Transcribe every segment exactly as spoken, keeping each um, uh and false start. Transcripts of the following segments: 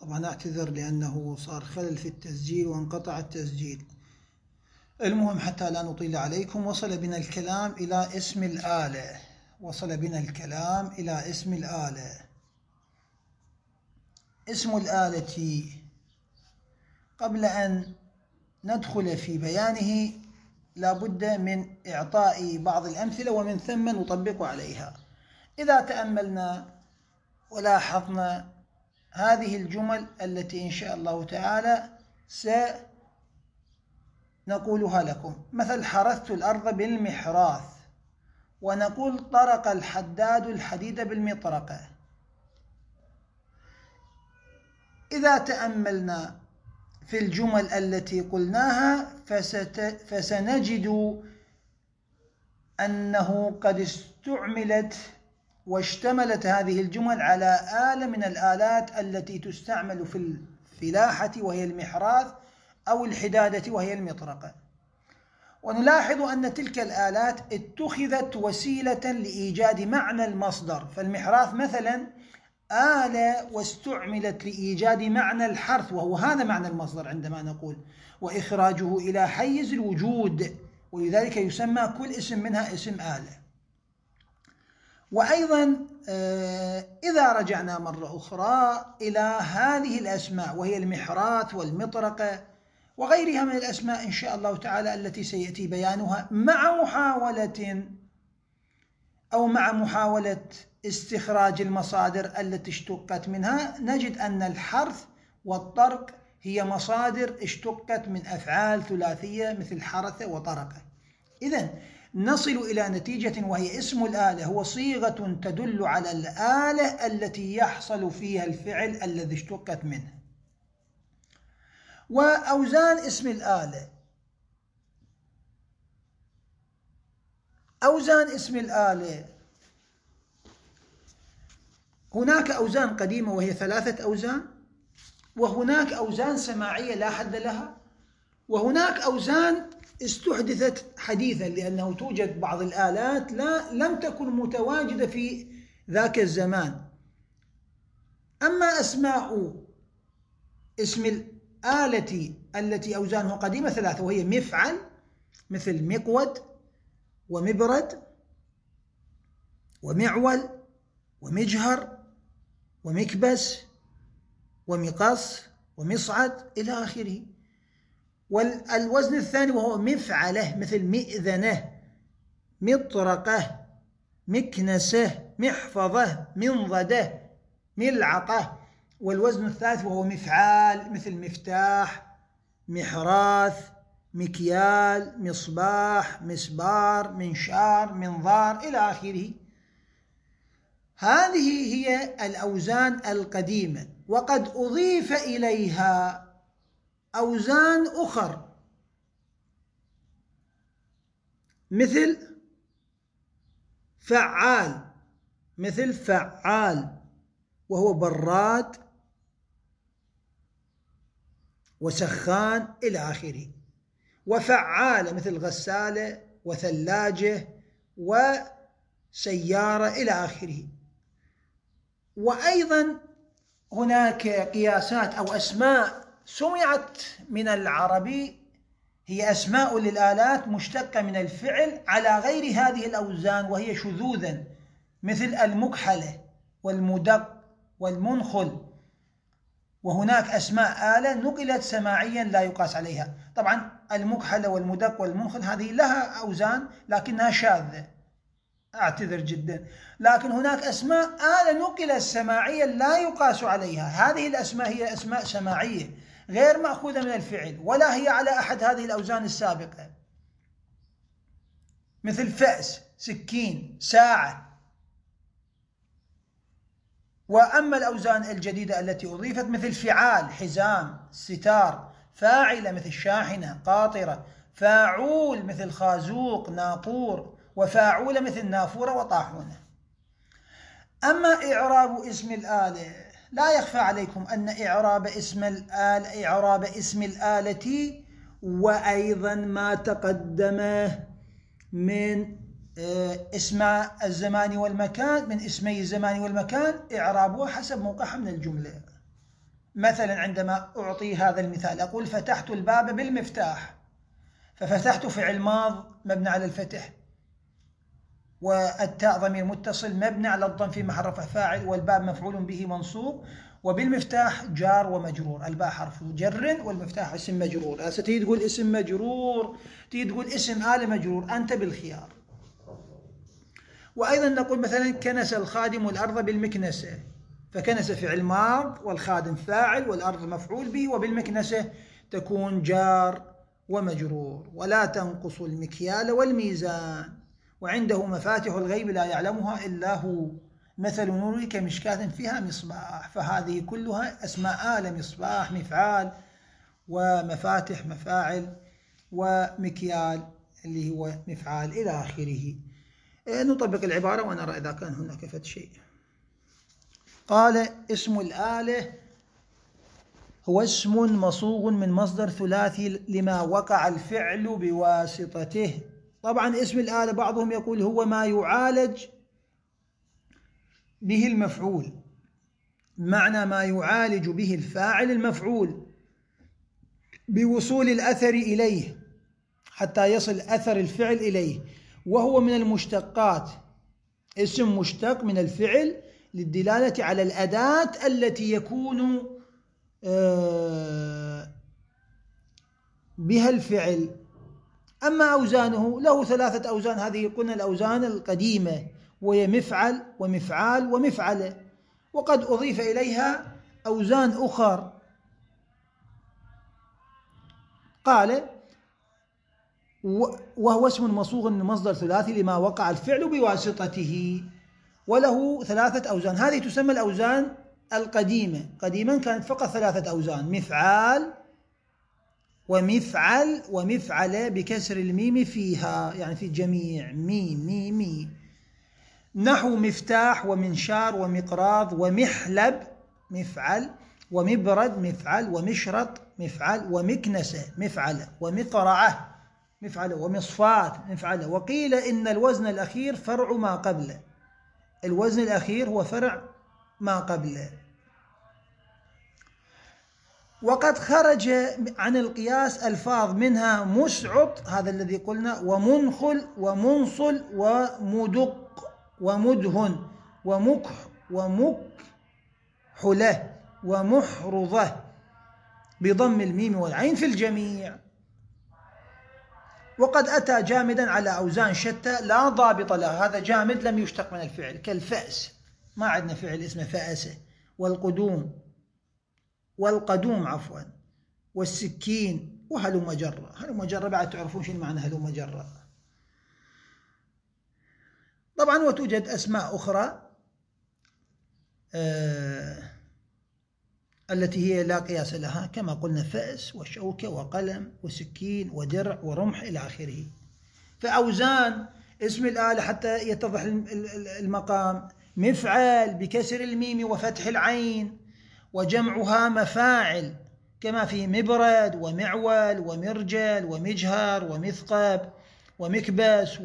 طبعا أعتذر لأنه صار خلل في التسجيل وانقطع التسجيل. المهم حتى لا نطيل عليكم، وصل بنا الكلام إلى اسم الآلة وصل بنا الكلام إلى اسم الآلة. اسم الآلة قبل أن ندخل في بيانه لابد من إعطاء بعض الأمثلة ومن ثم نطبق عليها. إذا تأملنا ولاحظنا هذه الجمل التي إن شاء الله تعالى سنقولها لكم، مثل حرثت الأرض بالمحراث، ونقول طرق الحداد الحديد بالمطرقة. إذا تأملنا في الجمل التي قلناها فسنجد أنه قد استعملت واشتملت هذه الجمل على آلة من الآلات التي تستعمل في الفلاحة وهي المحراث، أو الحدادة وهي المطرقة. ونلاحظ أن تلك الآلات اتخذت وسيلة لإيجاد معنى المصدر، فالمحراث مثلا آلة واستعملت لإيجاد معنى الحرث، وهو هذا معنى المصدر عندما نقول وإخراجه إلى حيز الوجود، ولذلك يسمى كل اسم منها اسم آلة. وأيضا إذا رجعنا مرة أخرى إلى هذه الأسماء وهي المحراث والمطرقة وغيرها من الأسماء إن شاء الله تعالى التي سيأتي بيانها، مع محاولة أو مع محاولة استخراج المصادر التي اشتقت منها، نجد أن الحرث والطرق هي مصادر اشتقت من أفعال ثلاثية مثل حرث وطرق. إذن نصل إلى نتيجة وهي اسم الآلة هو صيغة تدل على الآلة التي يحصل فيها الفعل الذي اشتقت منه. وأوزان اسم الآلة، أوزان اسم الآلة هناك أوزان قديمة وهي ثلاثة أوزان، وهناك أوزان سماعية لا حد لها، وهناك أوزان استحدثت حديثا لأنه توجد بعض الآلات لا لم تكن متواجدة في ذاك الزمان. أما أسماء اسم الآلة التي أوزانها قديمة ثلاثة، وهي مفعل مثل مقود ومبرد ومعول ومجهر ومكبس ومقص ومصعد إلى آخره. والوزن الثاني وهو مفعله مثل مئذنة مطرقة مكنسة محفظة منضدة ملعقة. والوزن الثالث وهو مفعال مثل مفتاح محراث مكيال مصباح مسبار منشار منظار إلى آخره. هذه هي الأوزان القديمة، وقد أضيف إليها أوزان أخر مثل فعال مثل فعال وهو براد وسخان إلى آخره، وفعالة مثل غسالة وثلاجة وسيارة إلى آخره. وأيضا هناك قياسات أو أسماء سمعت من العربي هي أسماء للآلات مشتقة من الفعل على غير هذه الأوزان وهي شذوذا، مثل المكحلة والمدق والمنخل. وهناك أسماء آلة نقلت سماعيا لا يقاس عليها. طبعا المكحلة والمدق والمنخل هذه لها أوزان لكنها شاذة، أعتذر جدا. لكن هناك أسماء آلة نقلت سماعيا لا يقاس عليها، هذه الأسماء هي أسماء سماعية غير مأخوذة من الفعل ولا هي على أحد هذه الأوزان السابقة، مثل فأس سكين ساعة. وأما الأوزان الجديدة التي أضيفت مثل فعال حزام ستار، فاعلة مثل شاحنة قاطرة، فاعول مثل خازوق ناقور، وفاعولة مثل نافورة وطاحونة. أما إعراب اسم الآلة، لا يخفى عليكم أن إعراب اسم الآلة إعراب اسم الآلة وأيضا ما تقدم من اسم الزمان والمكان من اسمي الزمان والمكان إعرابها حسب موقعها من الجملة. مثلا عندما أعطي هذا المثال أقول فتحت الباب بالمفتاح، ففتحت فعل ماض مبني على الفتح، والتاء ضمير متصل مبني على الضم في محل رفع فاعل، والباب مفعول به منصوب، وبالمفتاح جار ومجرور. الباء حرف جر والمفتاح اسم مجرور. هسه تيجي تقول اسم مجرور، تيجي تقول اسم آل مجرور، أنت بالخيار. وأيضا نقول مثلا كنس الخادم الأرض بالمكنسة، فكنس فعل ماض والخادم فاعل والأرض مفعول به، وبالمكنسة تكون جار ومجرور. ولا تنقص المكيال والميزان وعنده مفاتح الغيب لا يعلمها إلا هو، مثل نوره كمشكاة فيها مصباح. فهذه كلها أسماء آل، مصباح مفعال، ومفاتح مفاعل، ومكيال اللي هو مفعال إلى آخره. نطبق العبارة ونرى إذا كان هناك فد شيء. قال اسم الآلة هو اسم مصوغ من مصدر ثلاثي لما وقع الفعل بواسطته. طبعا اسم الآلة بعضهم يقول هو ما يعالج به المفعول، معنى ما يعالج به الفاعل المفعول بوصول الأثر إليه حتى يصل أثر الفعل إليه، وهو من المشتقات، اسم مشتق من الفعل للدلالة على الأداة التي يكون بها الفعل. أما أوزانه له ثلاثة أوزان، هذه قلنا الأوزان القديمة، وهي مفعل ومفعال ومفعلة، وقد أضيف إليها أوزان أخر. قال وهو اسم مصوغ من مصدر ثلاثي لما وقع الفعل بواسطته، وله ثلاثة أوزان. هذه تسمى الأوزان القديمة. قديما كانت فقط ثلاثة أوزان، مفعال ومفعل ومفعل بكسر الميم فيها، يعني في الجميع، ميم ميم مي. نحو مفتاح ومنشار ومقراض ومحلب مفعل، ومبرد مفعل، ومشرط مفعل، ومكنسة مفعل، ومقرعة مفعل، ومصفات مفعل. وقيل إن الوزن الأخير فرع ما قبله، الوزن الأخير هو فرع ما قبله. وقد خرج عن القياس ألفاظ منها مسعط، هذا الذي قلنا، ومنخل ومنصل ومدق ومدهن ومكح ومكحلة ومحرضة بضم الميم والعين في الجميع. وقد أتى جامدا على أوزان شتى لا ضابط له، هذا جامد لم يشتق من الفعل، كالفأس، ما عندنا فعل اسمه فأسة، والقدوم والقدوم عفوا، والسكين، وهلم جرة. هلم جرة بعد تعرفون شو معنى هلم جرة. طبعا وتوجد أسماء أخرى آه التي هي لا قياس لها، كما قلنا فأس وشوكة وقلم وسكين ودرع ورمح إلى آخره. فأوزان اسم الآلة حتى يتضح المقام: مفعل بكسر الميم وفتح العين، وجمعها مفاعل، كما في مبرد ومعول ومرجل ومجهر ومثقب ومكبس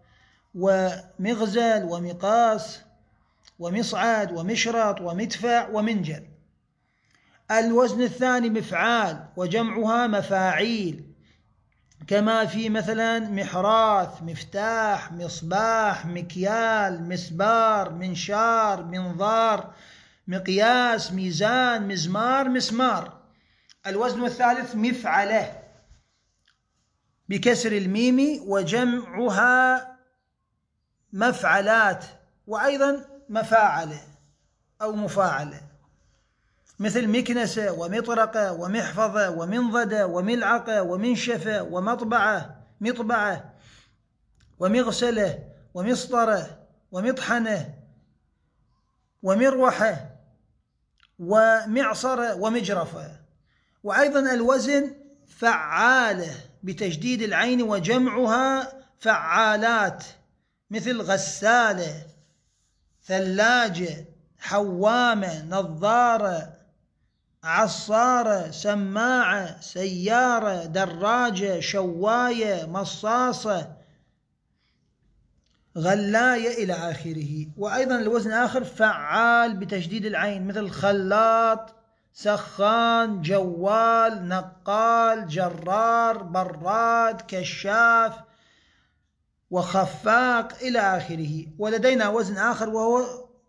ومغزل ومقاس ومصعد ومشرط ومدفع ومنجل. الوزن الثاني مفعال وجمعها مفاعيل، كما في مثلا محراث مفتاح مصباح مكيال مسبار منشار منظار مقياس ميزان مزمار مسمار. الوزن الثالث مفعله بكسر الميم وجمعها مفعلات، وأيضا مفاعله أو مفاعله، مثل مكنسة ومطرقة ومحفظة ومنضدة وملعقة ومنشفة ومطبعة مطبعة ومغسلة ومسطرة ومطحنة ومروحة ومعصرة ومجرفة. وأيضا الوزن فعالة بتجديد العين وجمعها فعالات، مثل غسالة ثلاجة حوامة نظارة عصارة سماعة سيارة دراجة شواية مصاصة غلاية إلى آخره. وأيضا الوزن آخر فعال بتشديد العين، مثل خلاط سخان، جوال، نقال، جرار، براد، كشاف، وخفاق إلى آخره. ولدينا وزن آخر وهو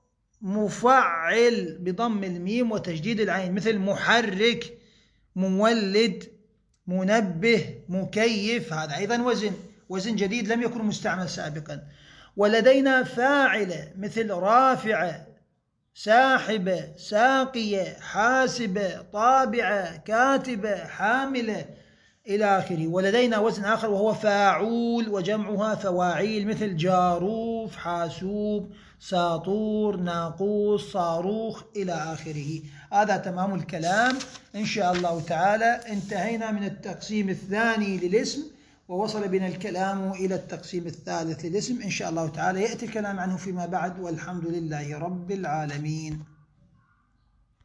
مفعل بضم الميم وتشديد العين، مثل محرك، مولد، منبه، مكيف، هذا أيضا وزن وزن جديد لم يكن مستعمل سابقا. ولدينا فاعلة مثل رافعة، ساحبة، ساقية، حاسبة، طابعة، كاتبة، حاملة إلى آخره. ولدينا وزن آخر وهو فاعول وجمعها فواعيل، مثل جاروف، حاسوب، ساطور، ناقوس، صاروخ إلى آخره. هذا تمام الكلام. إن شاء الله تعالى انتهينا من التقسيم الثاني للاسم، ووصل بنا الكلام إلى التقسيم الثالث للاسم. إن شاء الله تعالى يأتي الكلام عنه فيما بعد، والحمد لله رب العالمين.